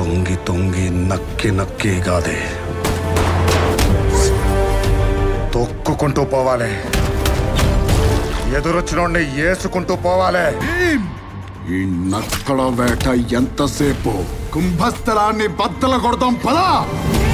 తొంగి తొంగి నక్కి నక్కి కాదే, తొక్కుకుంటూ పోవాలి. ఎదురొచ్చినోడిని ఏసుకుంటూ పోవాలి. ఈ నక్కల వేట ఎంతసేపు? కుంభస్థలాన్ని బద్దల కొడదాం పదా.